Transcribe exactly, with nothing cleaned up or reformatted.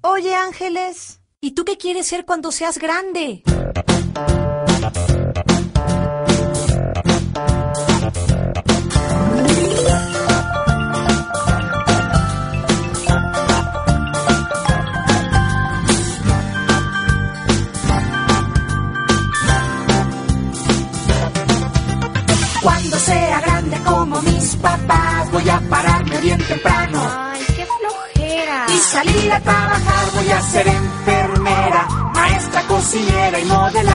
Oye, Ángeles, ¿y tú qué quieres ser cuando seas grande? Cuando sea grande como mis papás, voy a pararme bien temprano. Ay, qué flojera. Y salir a trabajar, voy a ser enfermera, maestra, cocinera y modelar.